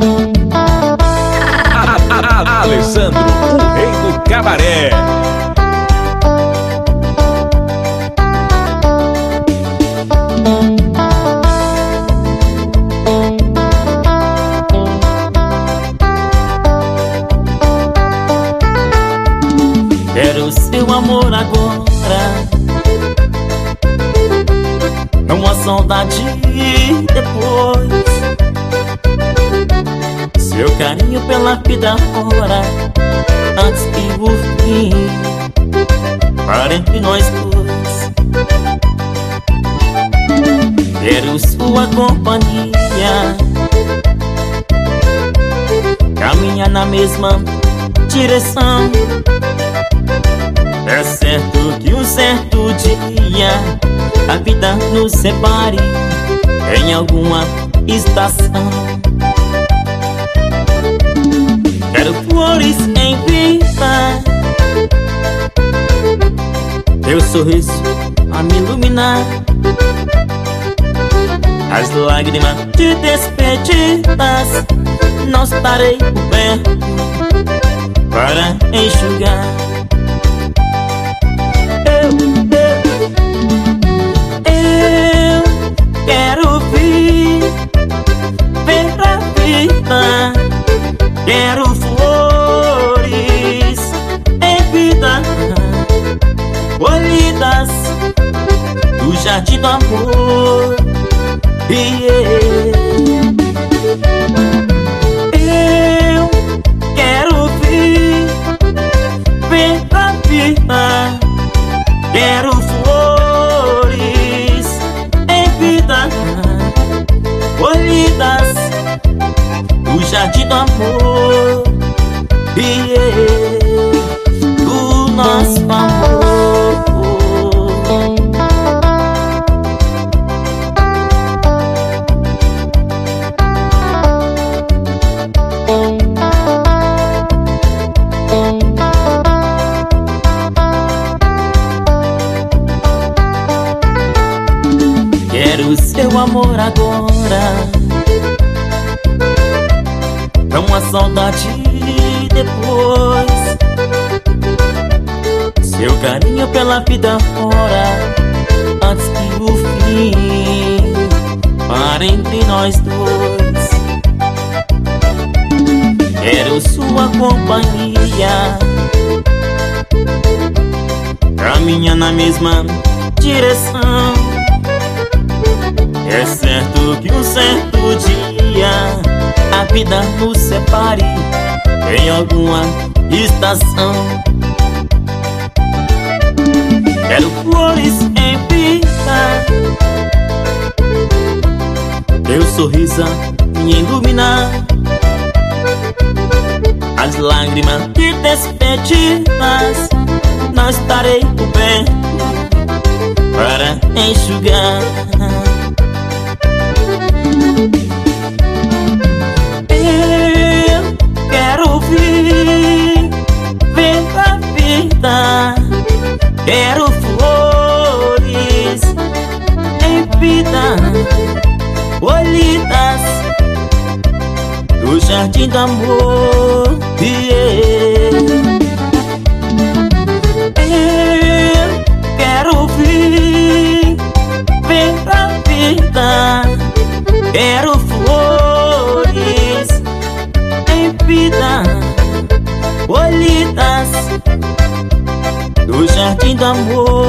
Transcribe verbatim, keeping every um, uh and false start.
Alessandro, o rei do cabaré. Quero seu amor agora, não há saudade depois. Seu carinho pela vida fora, antes que o fim para entre nós dois. Quero sua companhia, caminhar na mesma direção. É certo que um certo dia a vida nos separe em alguma estação. Quero flores em vida, teu sorriso a me iluminar, as lágrimas de despedidas não estarei por perto para enxugar. Eu, eu, eu quero vir, ver a vida. Quero flores em vida, colhidas do jardim do amor. E eu quero vir, ver a vida. Quero flores em vida, colhidas do jardim do amor. E eu, do nosso amor. Quero seu amor agora, não há saudade depois. Seu carinho pela vida fora, antes que o fim para entre nós dois. Quero sua companhia, caminha na mesma direção. É certo que um certo dia a vida nos separe em alguma estação. Quero flores em vida, teu sorriso me iluminar, as lágrimas de despedidas não estarei por perto para enxugar. Eu quero vir, ver a vida. Quero flores em vida, colhidas do jardim do amor. E eu quero vir, ver a vida. Quero flores em vida, colhidas do jardim do amor.